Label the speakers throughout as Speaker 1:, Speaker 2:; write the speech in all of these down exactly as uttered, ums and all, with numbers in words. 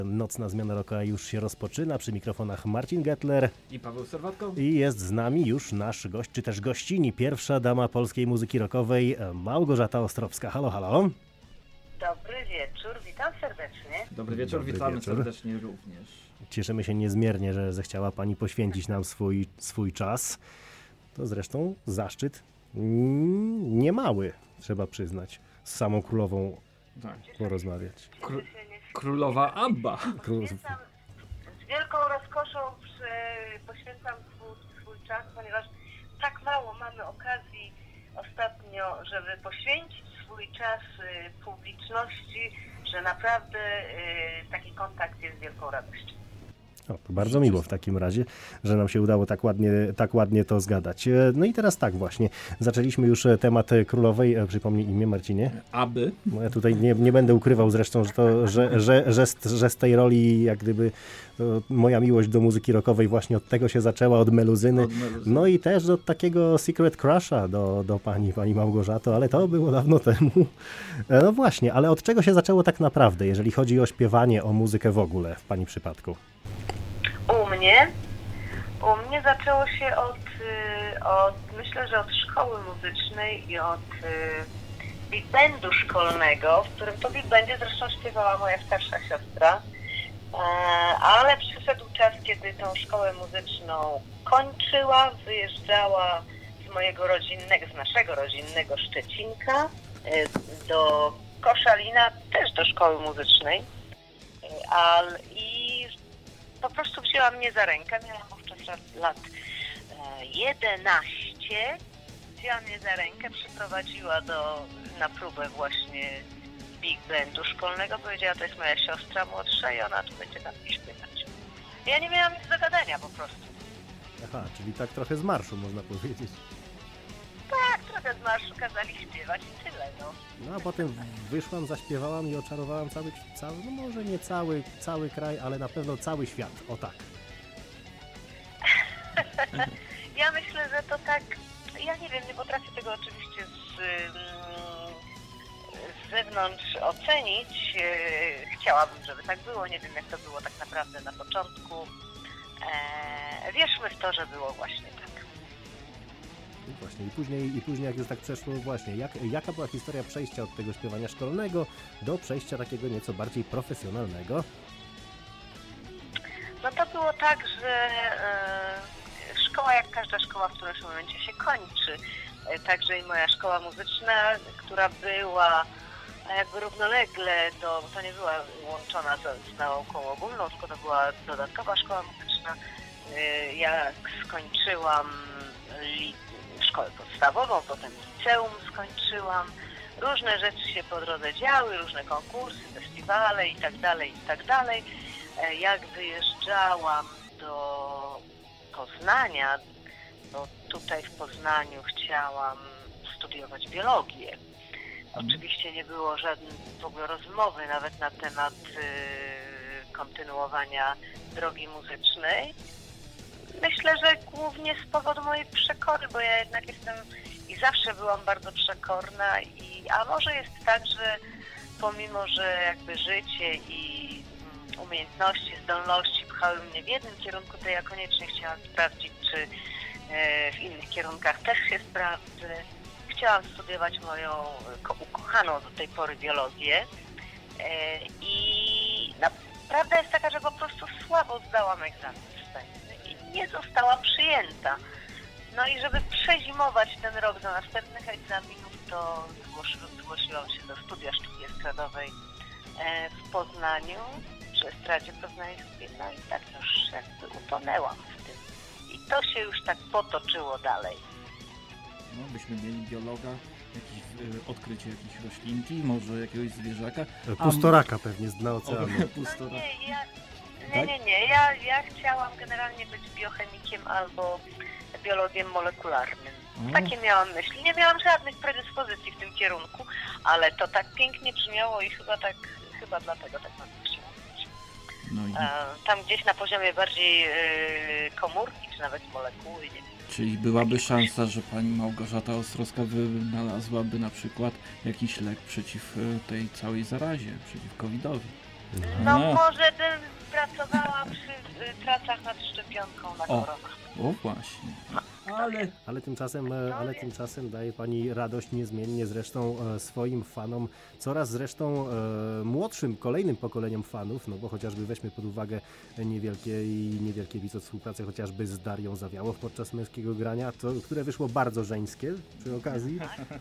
Speaker 1: Nocna zmiana roka już się rozpoczyna. Przy mikrofonach Marcin Gettler
Speaker 2: i Paweł Serwatko.
Speaker 1: I jest z nami już nasz gość, czy też gościni, pierwsza dama polskiej muzyki rockowej, Małgorzata Ostrowska. Halo, halo.
Speaker 3: Dobry wieczór, witam serdecznie.
Speaker 2: Dobry wieczór,
Speaker 1: Dobry
Speaker 2: witamy
Speaker 1: wieczór.
Speaker 2: serdecznie również.
Speaker 1: Cieszymy się niezmiernie, że zechciała Pani poświęcić nam swój, swój czas. To zresztą zaszczyt mm, niemały, trzeba przyznać, z samą królową
Speaker 2: Tak.
Speaker 1: porozmawiać.
Speaker 2: Kró- Królowa Abba.
Speaker 1: Król...
Speaker 3: Poświęcam, z wielką rozkoszą przy, poświęcam swój, swój czas, ponieważ tak mało mamy okazji ostatnio, żeby poświęcić swój czas y, publiczności, że naprawdę y, taki kontakt jest wielką radością.
Speaker 1: O, to bardzo miło w takim razie, że nam się udało tak ładnie, tak ładnie to zgadać. No i teraz tak właśnie, zaczęliśmy już temat królowej, przypomnij imię, Marcinie.
Speaker 2: Aby.
Speaker 1: No ja tutaj nie, nie będę ukrywał zresztą, że, to, że, że, że, z, że z tej roli jak gdyby to moja miłość do muzyki rockowej właśnie od tego się zaczęła, od meluzyny.
Speaker 2: Od meluzyny.
Speaker 1: No i też od takiego secret crusha do, do pani, pani Małgorzato, ale to było dawno temu. No właśnie, ale od czego się zaczęło tak naprawdę, jeżeli chodzi o śpiewanie, o muzykę w ogóle w pani przypadku?
Speaker 3: U mnie? U mnie zaczęło się od, y, od, myślę, że od szkoły muzycznej i od y, big bandu szkolnego, w którym to big bandzie zresztą śpiewała moja starsza siostra. E, ale przyszedł czas, kiedy tą szkołę muzyczną kończyła, wyjeżdżała z mojego rodzinnego, z naszego rodzinnego Szczecinka y, do Koszalina, też do szkoły muzycznej. Y, al, i po prostu wzięła mnie za rękę, miałam wówczas lat, lat e, jedenaście, wzięła mnie za rękę, przyprowadziła do, na próbę właśnie big bandu szkolnego, powiedziała, to jest moja siostra młodsza i ona tu będzie tam śpiewać. Ja nie miałam nic do gadania po prostu.
Speaker 1: Aha, czyli tak trochę z marszu można powiedzieć.
Speaker 3: Tak, trochę z marszu kazali śpiewać i tyle, no.
Speaker 1: No a potem wyszłam, zaśpiewałam i oczarowałam cały, cały, no może nie cały, cały kraj, ale na pewno cały świat, o tak.
Speaker 3: Ja myślę, że to tak, ja nie wiem, nie potrafię tego oczywiście z, z zewnątrz ocenić. Chciałabym, żeby tak było, nie wiem jak to było tak naprawdę na początku. Eee, wierzmy w to, że było właśnie tak.
Speaker 1: I właśnie, i później, i później jak już tak przeszło, właśnie, jak, jaka była historia przejścia od tego śpiewania szkolnego do przejścia takiego nieco bardziej profesjonalnego?
Speaker 3: No to było tak, że e, szkoła jak każda szkoła w którymś momencie się kończy. E, także i moja szkoła muzyczna, która była jakby równolegle do, to nie była łączona z, z nauką ogólną, tylko to była dodatkowa szkoła muzyczna. E, jak skończyłam li, szkołę podstawową, potem liceum skończyłam, różne rzeczy się po drodze działy, różne konkursy, festiwale i tak dalej, i tak dalej. Jak wyjeżdżałam do Poznania, bo tutaj w Poznaniu chciałam studiować biologię. Oczywiście nie było żadnej w ogóle rozmowy nawet na temat y, kontynuowania drogi muzycznej. Myślę, że głównie z powodu mojej przekory, bo ja jednak jestem i zawsze byłam bardzo przekorna, i, a może jest tak, że pomimo, że jakby życie i umiejętności, zdolności pchały mnie w jednym kierunku, to ja koniecznie chciałam sprawdzić, czy w innych kierunkach też się sprawdzę. Chciałam studiować moją ukochaną do tej pory biologię i prawda jest taka, że po prostu słabo zdałam egzamin wstępny i nie zostałam przyjęta. No i żeby przezimować ten rok do następnych egzaminów, to zgłosiłam się do studia sztuki estradowej w Poznaniu, przy Estradzie Poznańskiej, no i tak już jakby utonęłam w tym. I to się już tak potoczyło dalej.
Speaker 2: No, byśmy mieli biologa, jakieś y, odkrycie jakiejś roślinki, może jakiegoś zwierzaka.
Speaker 1: Pustoraka pewnie z dna oceanu.
Speaker 3: No nie, ja, nie, nie, nie. Ja, ja chciałam generalnie być biochemikiem albo biologiem molekularnym.
Speaker 2: O.
Speaker 3: Takie miałam myśli. Nie miałam żadnych predyspozycji w tym kierunku, ale to tak pięknie brzmiało i chyba tak, chyba dlatego tak mam chciałam być.
Speaker 2: No i...
Speaker 3: Tam gdzieś na poziomie bardziej yy, komórki, czy nawet molekuły, nie wiem.
Speaker 2: Czyli byłaby szansa, że pani Małgorzata Ostrowska wynalazłaby na przykład jakiś lek przeciw tej całej zarazie, przeciw covidowi.
Speaker 3: No
Speaker 2: No.
Speaker 3: może bym pracowała przy y, pracach nad szczepionką na
Speaker 2: O.
Speaker 3: koronę.
Speaker 2: O właśnie. Ale
Speaker 1: Ale tymczasem, e, ale tymczasem daje pani radość niezmiennie zresztą e, swoim fanom, coraz zresztą e, młodszym, kolejnym pokoleniom fanów, no bo chociażby weźmy pod uwagę niewielkie i niewielkie widz od współpracy chociażby z Darią Zawiałow podczas męskiego grania, to, które wyszło bardzo żeńskie przy okazji.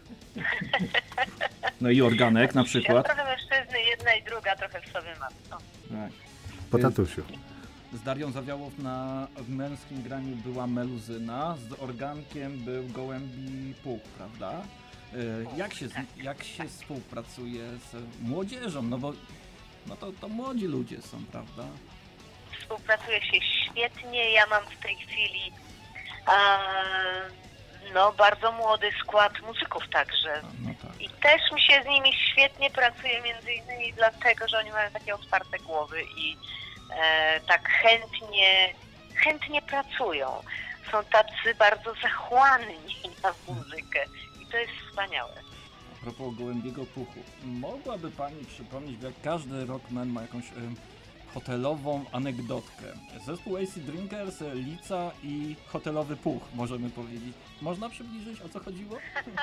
Speaker 2: no i organek na
Speaker 3: Ja
Speaker 2: przykład.
Speaker 3: trochę mężczyzny, jedna i druga trochę w sobie mam. No.
Speaker 2: Tak.
Speaker 1: Po tatusiu.
Speaker 2: Z Darią Zawiałow na w męskim graniu była Meluzyna, z organkiem był Gołębi Puch, prawda? E, Jak się, z- jak się współpracuje z młodzieżą? No bo no to, to młodzi ludzie są, prawda?
Speaker 3: Współpracuje się świetnie. Ja mam w tej chwili a, no, bardzo młody skład muzyków także.
Speaker 2: A, no tak.
Speaker 3: I też mi się z nimi świetnie pracuje, między innymi dlatego, że oni mają takie otwarte głowy i e, tak chętnie, chętnie pracują. Są tacy bardzo zachłanni na muzykę i to jest wspaniałe.
Speaker 2: A propos Gołębiego Puchu, mogłaby Pani przypomnieć, bo jak każdy rockman ma jakąś em, hotelową anegdotkę. Zespół A C Drinkers, Lica i hotelowy Puch, możemy powiedzieć. Można przybliżyć, o co chodziło?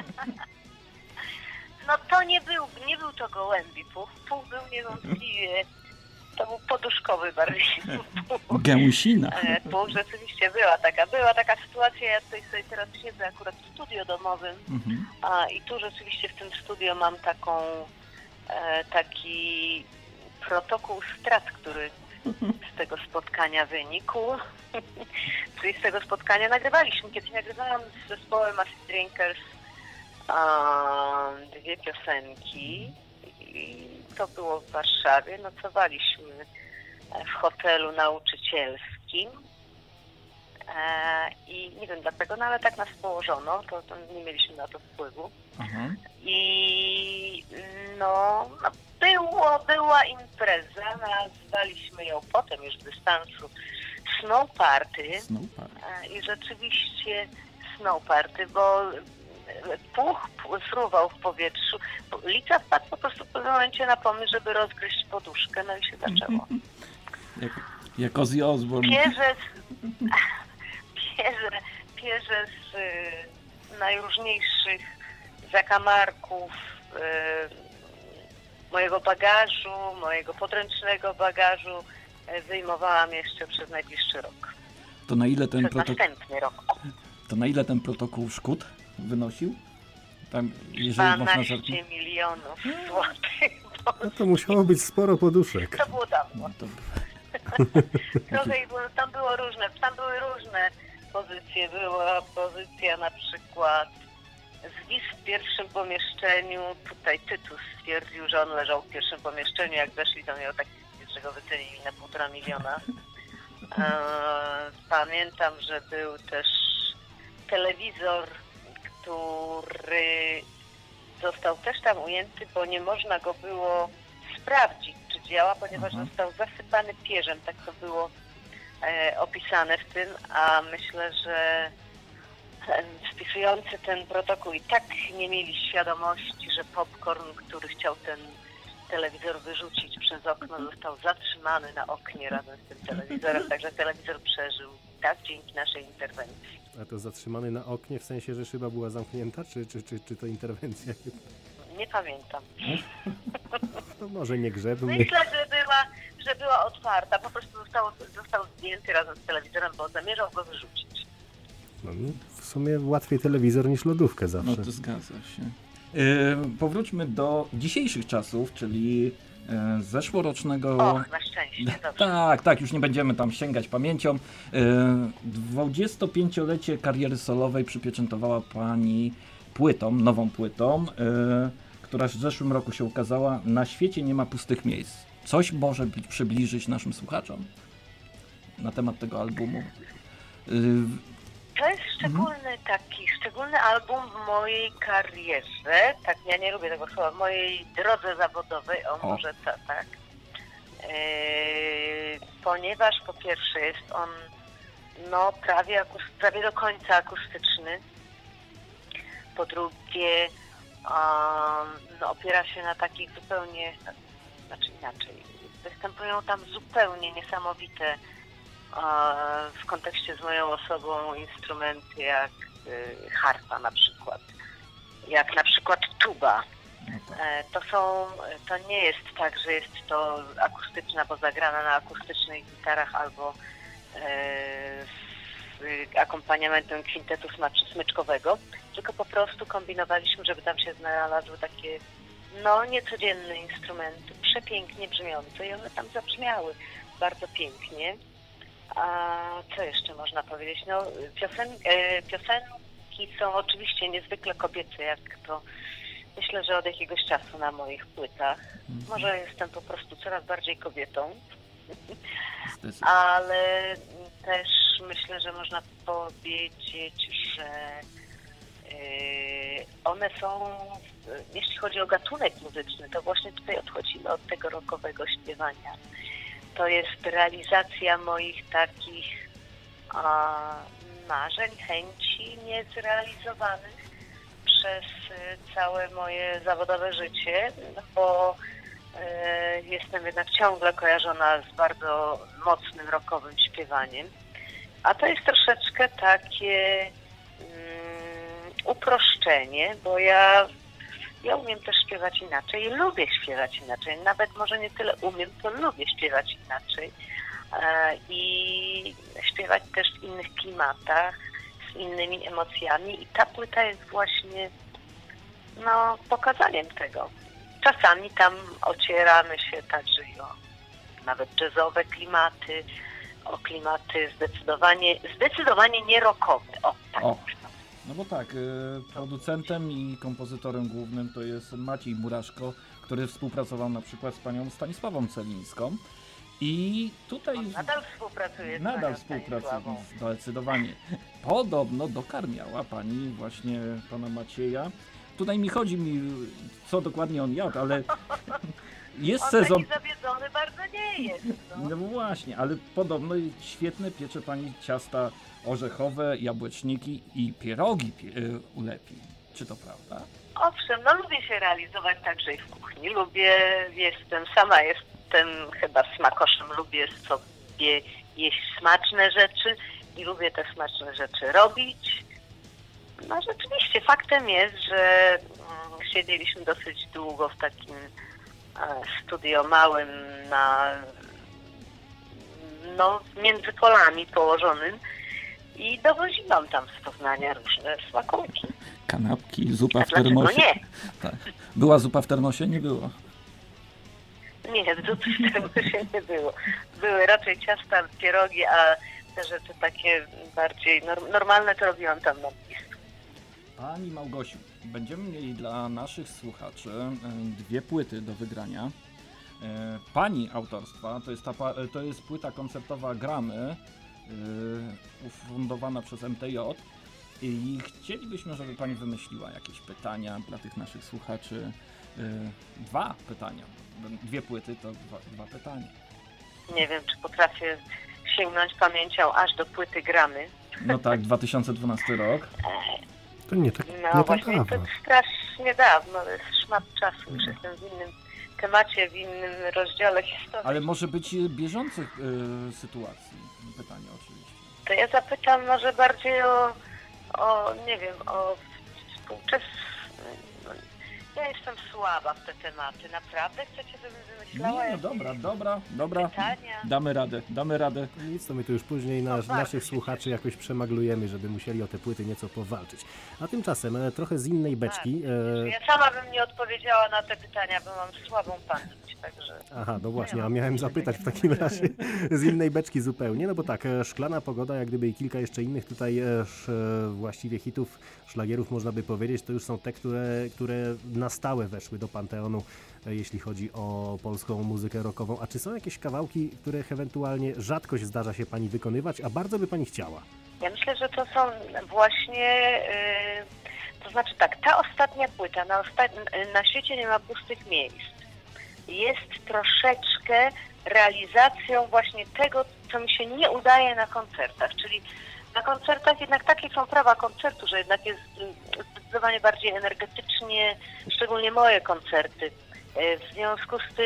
Speaker 3: No to nie był, nie był to gołębi puch. Puch był niewątpliwie, to był poduszkowy bardziej puch.
Speaker 2: Gęsina.
Speaker 3: E, Puch rzeczywiście była taka, była taka sytuacja, ja tutaj sobie teraz siedzę akurat w studio domowym,
Speaker 2: Mhm.
Speaker 3: a i tu rzeczywiście w tym studio mam taką, e, taki protokół strat, który z tego spotkania wynikł. Czyli z tego spotkania nagrywaliśmy, kiedyś nagrywałam z zespołem A C Drinkers a, dwie piosenki i to było w Warszawie. Nocowaliśmy w hotelu nauczycielskim e, i nie wiem dlaczego, no ale tak nas położono, to, to nie mieliśmy na to wpływu.
Speaker 2: Aha.
Speaker 3: I no, no było, była impreza, nazwaliśmy ją potem już z dystansu Snow Party.
Speaker 2: Snow Park.
Speaker 3: E, I rzeczywiście Snow Party, bo e, puch p- fruwał w powietrzu. Lica wpadł po prostu w pewnym momencie na pomysł, żeby rozgryźć poduszkę, no i się zaczęło.
Speaker 2: Jak, jak Ozzy Osbourne.
Speaker 3: Pierze z, pierze, pierze z y, najróżniejszych zakamarków y, mojego bagażu, mojego podręcznego bagażu y, wyjmowałam jeszcze przez najbliższy rok.
Speaker 2: To na ile ten
Speaker 3: Przez
Speaker 2: protokół,
Speaker 3: następny rok. O,
Speaker 2: to na ile ten protokół szkód wynosił? Tam, jeżeli można
Speaker 3: dwanaście
Speaker 2: zacząć.
Speaker 3: milionów złotych.
Speaker 1: No to musiało być sporo poduszek.
Speaker 3: To było dawno.
Speaker 2: No to,
Speaker 3: Trochę ich było, tam było różne, tam były różne pozycje. Była pozycja na przykład zwis w pierwszym pomieszczeniu. Tutaj Tytus stwierdził, że on leżał w pierwszym pomieszczeniu. Jak weszli, to miał taki zwis, że go wycenili na półtora miliona. E, pamiętam, że był też telewizor, który został też tam ujęty, bo nie można go było sprawdzić, czy działa, ponieważ
Speaker 2: Aha.
Speaker 3: został zasypany pierzem, tak to było e, opisane w tym, a myślę, że e, spisujący ten protokół i tak nie mieli świadomości, że popcorn, który chciał ten telewizor wyrzucić przez okno, został zatrzymany na oknie razem z tym telewizorem, także telewizor przeżył, tak, dzięki naszej interwencji.
Speaker 1: A to zatrzymany na oknie w sensie, że szyba była zamknięta, czy, czy, czy, czy to interwencja?
Speaker 3: Nie pamiętam.
Speaker 1: To może nie grzebny.
Speaker 3: Myślę, że była, że była otwarta, po prostu został, został zdjęty razem z telewizorem, bo zamierzał go wyrzucić.
Speaker 1: No, w sumie łatwiej telewizor niż lodówkę zawsze.
Speaker 2: no to zgadza się. E, powróćmy do dzisiejszych czasów, czyli e, zeszłorocznego.
Speaker 3: Och, na szczęście, dobrze.
Speaker 2: Tak, tak, już nie będziemy tam sięgać pamięcią. E, dwudziestopięciolecie kariery solowej przypieczętowała Pani płytą, nową płytą, e, która w zeszłym roku się ukazała. Na świecie nie ma pustych miejsc. Coś może bi- przybliżyć naszym słuchaczom na temat tego albumu? E,
Speaker 3: To jest szczególny taki, szczególny album w mojej karierze, tak, ja nie lubię tego słowa, w mojej drodze zawodowej, o,
Speaker 2: O.
Speaker 3: może ta, tak, yy, ponieważ po pierwsze jest on no prawie, akus- prawie do końca akustyczny, po drugie um, no, opiera się na takich zupełnie, znaczy inaczej, Występują tam zupełnie niesamowite e, w kontekście z moją osobą instrumenty jak e, harfa na przykład, jak na przykład tuba.
Speaker 2: No tak.
Speaker 3: E, to są, to nie jest tak, że jest to akustyczna, bo zagrana na akustycznych gitarach albo e, z akompaniamentem kwintetu smacz- smyczkowego, tylko po prostu kombinowaliśmy, żeby tam się znalazły takie no niecodzienne instrumenty, przepięknie brzmiące i one tam zabrzmiały bardzo pięknie. A co jeszcze można powiedzieć? No piosen, e, piosenki są oczywiście niezwykle kobiece, jak to myślę, że od jakiegoś czasu na moich płytach. Może jestem po prostu coraz bardziej kobietą,
Speaker 2: Zdecydowanie.
Speaker 3: ale też myślę, że można powiedzieć, że yy, one są, jeśli chodzi o gatunek muzyczny, to właśnie tutaj odchodzimy od tego rockowego śpiewania. To jest realizacja moich takich a, marzeń, chęci niezrealizowanych przez całe moje zawodowe życie, no bo e, jestem jednak ciągle kojarzona z bardzo mocnym rockowym śpiewaniem, a to jest troszeczkę takie mm, uproszczenie, bo ja, ja umiem też śpiewać inaczej, lubię śpiewać inaczej, nawet może nie tyle umiem, to lubię śpiewać inaczej e, i śpiewać też w innych klimatach, z innymi emocjami i ta płyta jest właśnie no, pokazaniem tego. Czasami tam ocieramy się także i o nawet jazzowe klimaty, o klimaty zdecydowanie, zdecydowanie nie rockowe. O, tak.
Speaker 2: O. No bo tak, y, producentem i kompozytorem głównym to jest Maciej Muraszko, który współpracował na przykład z panią Stanisławą Celińską. I tutaj
Speaker 3: On nadal współpracuje z
Speaker 2: nadal
Speaker 3: panią
Speaker 2: współpracuje,
Speaker 3: Stanisławą.
Speaker 2: zdecydowanie. Podobno dokarmiała pani właśnie pana Macieja. Tutaj mi chodzi mi, co dokładnie on jadł, ale jest
Speaker 3: On
Speaker 2: sezon.
Speaker 3: taki zawiedzony bardzo nie jest. No.
Speaker 2: No właśnie, ale podobno świetne piecze pani ciasta orzechowe, jabłeczniki i pierogi pie- y, ulepi. Czy to prawda?
Speaker 3: Owszem, no lubię się realizować także i w kuchni. Lubię, jestem, sama jestem chyba smakoszem, lubię sobie jeść smaczne rzeczy i lubię te smaczne rzeczy robić. No rzeczywiście, faktem jest, że mm, siedzieliśmy dosyć długo w takim e, studio małym na no między polami położonym i dowoziłam tam z Poznania różne smakołyki.
Speaker 2: Kanapki, zupa
Speaker 3: A
Speaker 2: w
Speaker 3: dlaczego
Speaker 2: termosie.
Speaker 3: nie?
Speaker 2: Tak. Była zupa w termosie? Nie było.
Speaker 3: Nie, zupy w termosie nie było. Były raczej ciasta, pierogi, a te rzeczy takie bardziej norm- normalne to robiłam tam na miejscu.
Speaker 2: Pani Małgosiu, będziemy mieli dla naszych słuchaczy e, dwie płyty do wygrania. E, Pani autorstwa, to jest, ta, pa- to jest płyta koncertowa Gramy, e, ufundowana przez M T J i chcielibyśmy, żeby Pani wymyśliła jakieś pytania dla tych naszych słuchaczy. E, Dwa pytania, dwie płyty to dwa, dwa pytania.
Speaker 3: Nie wiem, czy potrafię sięgnąć pamięcią aż do płyty Gramy.
Speaker 2: No tak, dwa tysiące dwunasty rok.
Speaker 1: To nie tak,
Speaker 3: No
Speaker 1: nie tak
Speaker 3: właśnie, to
Speaker 1: dawno.
Speaker 3: strasznie dawno, to jest szmat czasu, już jestem w innym temacie, w innym rozdziale historii.
Speaker 2: Ale może być bieżących e, sytuacji, pytanie oczywiście.
Speaker 3: To ja zapytam może bardziej o, o nie wiem, o współczesne... Ja jestem słaba w te tematy, naprawdę? Chcecie, żebym wymyślała
Speaker 2: Nie, no
Speaker 3: jakieś
Speaker 2: dobra, dobra, dobra.
Speaker 3: pytania?
Speaker 2: Damy radę, damy radę.
Speaker 1: Nic, to my tu już później
Speaker 3: No
Speaker 1: nas,
Speaker 3: bardzo
Speaker 1: naszych
Speaker 3: się
Speaker 1: słuchaczy jakoś przemaglujemy, żeby musieli o te płyty nieco powalczyć. A tymczasem e, trochę z innej beczki. E,
Speaker 3: Ja sama bym nie odpowiedziała na te pytania, bo mam słabą pamięć, także...
Speaker 1: Aha, no właśnie, a miałem zapytać w takim razie z innej beczki zupełnie, no bo tak, e, Szklana Pogoda, jak gdyby i kilka jeszcze innych tutaj e, sz, e, właściwie hitów, szlagierów można by powiedzieć, to już są te, które, które na stałe weszły do panteonu, e, jeśli chodzi o polską muzykę rockową. A czy są jakieś kawałki, których ewentualnie rzadkość zdarza się Pani wykonywać, a bardzo by Pani chciała?
Speaker 3: Ja myślę, że to są właśnie, yy, to znaczy tak, ta ostatnia płyta, na, osta- na świecie nie ma pustych miejsc, jest troszeczkę realizacją właśnie tego, co mi się nie udaje na koncertach, czyli na koncertach jednak takie są prawa koncertu, że jednak jest y, zdecydowanie bardziej energetycznie, szczególnie moje koncerty. Y, w związku z tym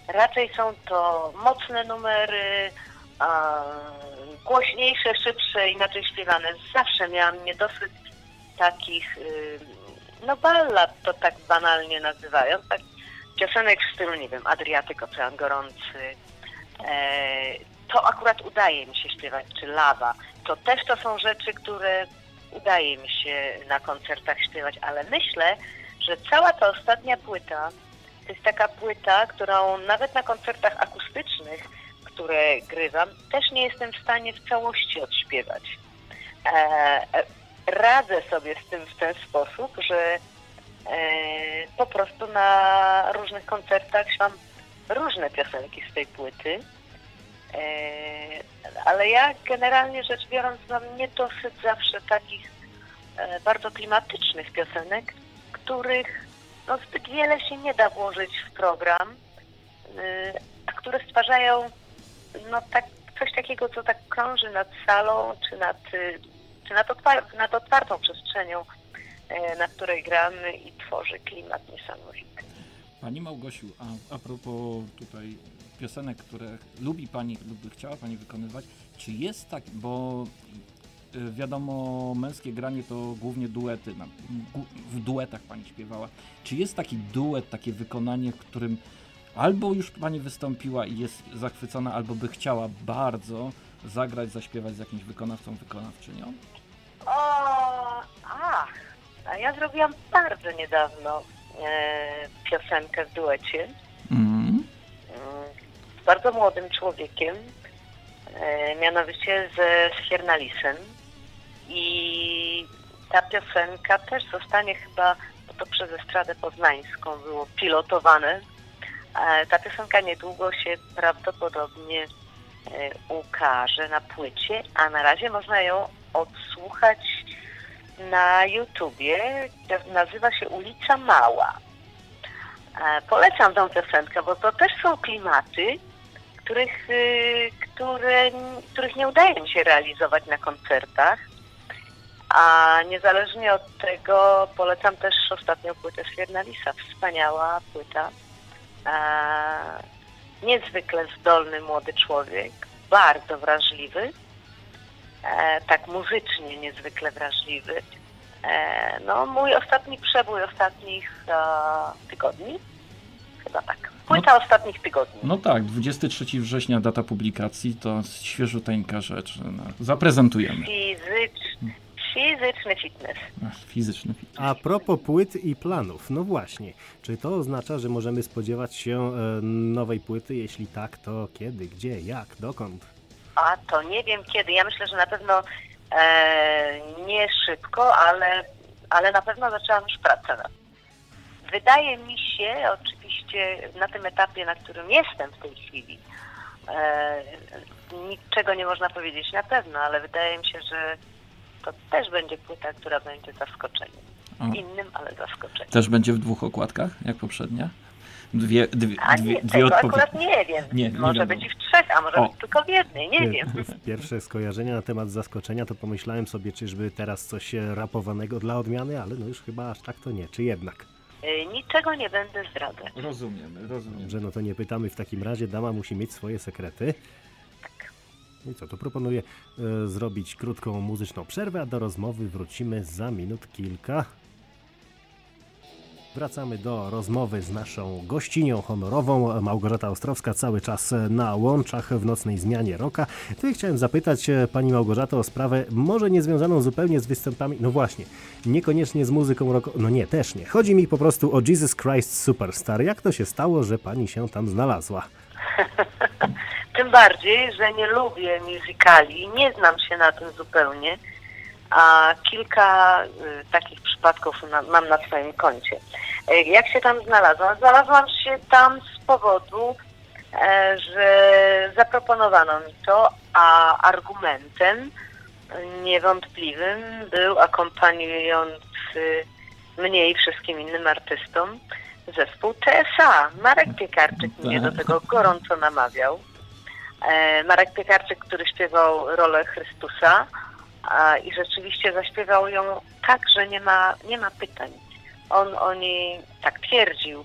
Speaker 3: raczej są to mocne numery, a, głośniejsze, szybsze, inaczej śpiewane. Zawsze miałam niedosyt takich, y, no ballad to tak banalnie nazywają, tak, piosenek w stylu, nie wiem, Adriatyk, Ocean Gorący. E, to akurat udaje mi się śpiewać, czy Lawa. To też to są rzeczy, które udaje mi się na koncertach śpiewać, ale myślę, że cała ta ostatnia płyta to jest taka płyta, którą nawet na koncertach akustycznych, które grywam, też nie jestem w stanie w całości odśpiewać. E, radzę sobie z tym w ten sposób, że e, po prostu na różnych koncertach śpiewam różne piosenki z tej płyty. E, ale ja generalnie rzecz biorąc mam niedosyt zawsze takich e, bardzo klimatycznych piosenek, których no, zbyt wiele się nie da włożyć w program, e, a które stwarzają no, tak, coś takiego, co tak krąży nad salą, czy nad, czy nad, otwar- nad otwartą przestrzenią, e, na której gramy i tworzy klimat niesamowity.
Speaker 2: Pani Małgosiu, a, a propos tutaj piosenek, które lubi Pani lub by chciała Pani wykonywać, czy jest tak, bo y, wiadomo, męskie granie to głównie duety, na, gu, w duetach Pani śpiewała. Czy jest taki duet, takie wykonanie, w którym albo już Pani wystąpiła i jest zachwycona, albo by chciała bardzo zagrać, zaśpiewać z jakimś wykonawcą, wykonawczynią?
Speaker 3: O, ach, a ja zrobiłam bardzo niedawno e, piosenkę w duecie
Speaker 2: Mm.
Speaker 3: z bardzo młodym człowiekiem, e, mianowicie ze Schiernalisem. I ta piosenka też zostanie chyba, bo to przez Estradę Poznańską było pilotowane. E, ta piosenka niedługo się prawdopodobnie e, ukaże na płycie, a na razie można ją odsłuchać na YouTubie. Nazywa się Ulica Mała. E, polecam tą piosenkę, bo to też są klimaty, których, y, które, których nie udaje mi się realizować na koncertach. A niezależnie od tego polecam też ostatnią płytę Schiernalisa. Wspaniała płyta. E, niezwykle zdolny młody człowiek, bardzo wrażliwy. E, tak muzycznie niezwykle wrażliwy. E, no, mój ostatni przebój ostatnich e, tygodni. Chyba tak. Płyta no, ostatnich tygodni.
Speaker 2: No tak, dwudziestego trzeciego września data publikacji, to świeżuteńka rzecz. No, zaprezentujemy.
Speaker 3: Fizyczny, fizyczny fitness.
Speaker 2: Ach, fizyczny fitness.
Speaker 1: A propos płyt i planów, no właśnie, czy to oznacza, że możemy spodziewać się e, nowej płyty? Jeśli tak, to kiedy, gdzie, jak, dokąd?
Speaker 3: A to nie wiem kiedy. Ja myślę, że na pewno e, nie szybko, ale, ale na pewno zaczęłam już pracę nad tym. Wydaje mi się, oczywiście na tym etapie, na którym jestem w tej chwili, e, niczego nie można powiedzieć na pewno, ale wydaje mi się, że to też będzie płyta, która będzie zaskoczeniem.
Speaker 2: O.
Speaker 3: Innym, ale zaskoczeniem.
Speaker 2: Też będzie w dwóch okładkach, jak poprzednia? Dwie, dwie,
Speaker 3: A
Speaker 2: dwie,
Speaker 3: nie,
Speaker 2: dwie
Speaker 3: tego
Speaker 2: odpowiedzi.
Speaker 3: akurat nie wiem.
Speaker 2: Nie, nie
Speaker 3: może
Speaker 2: wiadomo.
Speaker 3: być i w trzech, a może
Speaker 2: O.
Speaker 3: być tylko w jednej, nie wiem.
Speaker 1: Pierwsze skojarzenia na temat zaskoczenia, to pomyślałem sobie, czyżby teraz coś rapowanego dla odmiany, ale no już chyba aż tak to nie, czy jednak?
Speaker 3: Y, Niczego nie będę zdradzać.
Speaker 2: Rozumiemy, rozumiemy.
Speaker 1: Dobrze, no to nie pytamy w takim razie, dama musi mieć swoje sekrety. I co, to proponuję e, zrobić krótką muzyczną przerwę, a do rozmowy wrócimy za minut kilka. Wracamy do rozmowy z naszą gościnią honorową, Małgorzata Ostrowska, cały czas na łączach w nocnej zmianie rocka. Tutaj chciałem zapytać Pani Małgorzato o sprawę może niezwiązaną zupełnie z występami, no właśnie, niekoniecznie z muzyką rockową, no nie, też nie. Chodzi mi po prostu o Jesus Christ Superstar. Jak to się stało, że Pani się tam znalazła?
Speaker 3: Tym bardziej, że nie lubię musicali, nie znam się na tym zupełnie, a kilka y, takich przypadków na, mam na swoim koncie. Y, jak się tam znalazłam? Znalazłam się tam z powodu, e, że zaproponowano mi to, a argumentem niewątpliwym był akompaniujący mnie i wszystkim innym artystom zespół T S A. Marek Piekarczyk mnie do tego gorąco namawiał. E, Marek Piekarczyk, który śpiewał rolę Chrystusa, a, i rzeczywiście zaśpiewał ją tak, że nie ma, nie ma pytań. On o niej tak twierdził,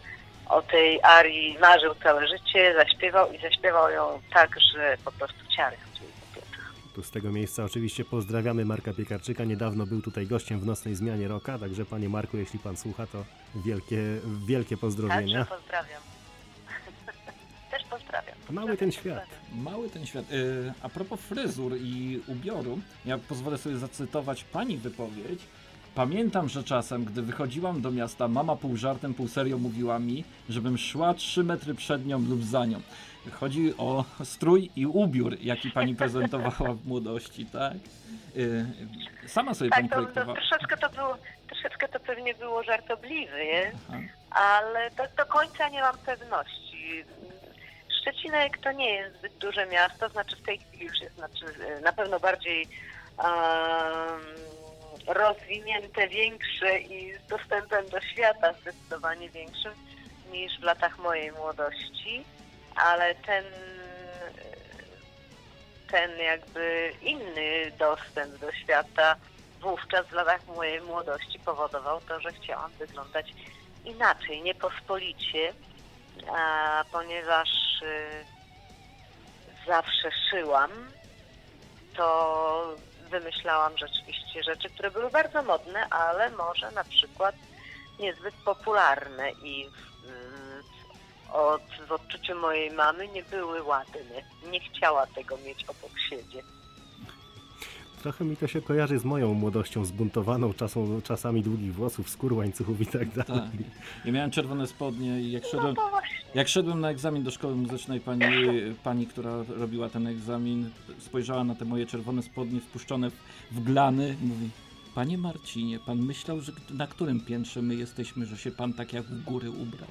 Speaker 3: o tej arii marzył całe życie, zaśpiewał i zaśpiewał ją tak, że po prostu ciary chodziły po plecach.
Speaker 1: Tu z tego miejsca oczywiście pozdrawiamy Marka Piekarczyka. Niedawno był tutaj gościem w Nocnej Zmianie Rocka, także panie Marku, jeśli pan słucha, to wielkie, wielkie pozdrowienia.
Speaker 3: Także pozdrawiam. Też pozdrawiam.
Speaker 1: Mały ten świat.
Speaker 2: Mały ten świat. Yy, a propos fryzur i ubioru, ja pozwolę sobie zacytować pani wypowiedź. Pamiętam, że czasem, gdy wychodziłam do miasta, mama pół żartem, pół serio mówiła mi, żebym szła trzy metry przed nią lub za nią. Chodzi o strój i ubiór, jaki pani prezentowała w młodości, tak? Yy, sama sobie pani
Speaker 3: Tak, to, to
Speaker 2: projektowała.
Speaker 3: troszeczkę to było, troszeczkę to pewnie było żartobliwe, nie?
Speaker 2: Aha.
Speaker 3: Ale do, do końca nie mam pewności. Szczecinek to nie jest zbyt duże miasto, znaczy w tej chwili już jest znaczy, na pewno bardziej um, rozwinięte, większe i z dostępem do świata zdecydowanie większym niż w latach mojej młodości, ale ten, ten jakby inny dostęp do świata wówczas w latach mojej młodości powodował to, że chciałam wyglądać inaczej, niepospolicie, a ponieważ y, zawsze szyłam, to wymyślałam rzeczywiście rzeczy, które były bardzo modne, ale może na przykład niezbyt popularne i w, y, od, w odczuciu mojej mamy nie były ładne. Nie chciała tego mieć obok siebie.
Speaker 1: Trochę mi to się kojarzy z moją młodością zbuntowaną, czasą, czasami długich włosów, skór, łańcuchów i tak dalej.
Speaker 2: Tak. Ja miałem czerwone spodnie i jak szedłem,
Speaker 3: No to właśnie.
Speaker 2: jak szedłem na egzamin do szkoły muzycznej, pani, pani, która robiła ten egzamin, spojrzała na te moje czerwone spodnie wpuszczone w, w glany, mówi: panie Marcinie, pan myślał, że na którym piętrze my jesteśmy, że się pan tak jak w góry ubrał?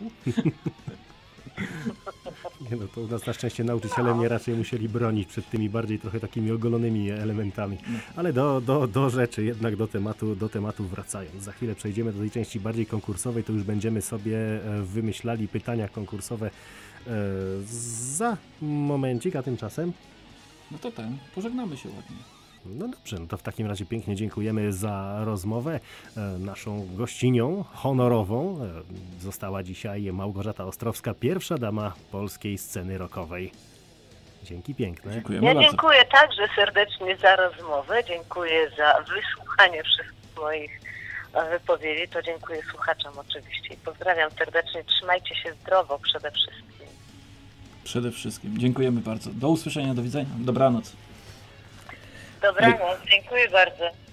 Speaker 1: Nie no, to u nas na szczęście nauczyciele mnie raczej musieli bronić przed tymi bardziej trochę takimi ogolonymi elementami. Ale do, do, do rzeczy, jednak do tematu, do tematu wracając. Za chwilę przejdziemy do tej części bardziej konkursowej, to już będziemy sobie e, wymyślali pytania konkursowe e, za momencik, a tymczasem
Speaker 2: No to ten, pożegnamy się ładnie.
Speaker 1: no dobrze, no to w takim razie pięknie dziękujemy za rozmowę. E, naszą gościnią honorową e, została dzisiaj Małgorzata Ostrowska, pierwsza dama polskiej sceny rockowej. Dzięki piękne.
Speaker 2: Dziękujemy
Speaker 3: Ja
Speaker 2: bardzo.
Speaker 3: dziękuję także serdecznie za rozmowę, dziękuję za wysłuchanie wszystkich moich e, wypowiedzi, to dziękuję słuchaczom oczywiście i pozdrawiam serdecznie, trzymajcie się zdrowo przede wszystkim.
Speaker 2: Przede wszystkim. Dziękujemy bardzo. Do usłyszenia, do widzenia. Dobranoc.
Speaker 3: Dobranoc, dziękuję bardzo.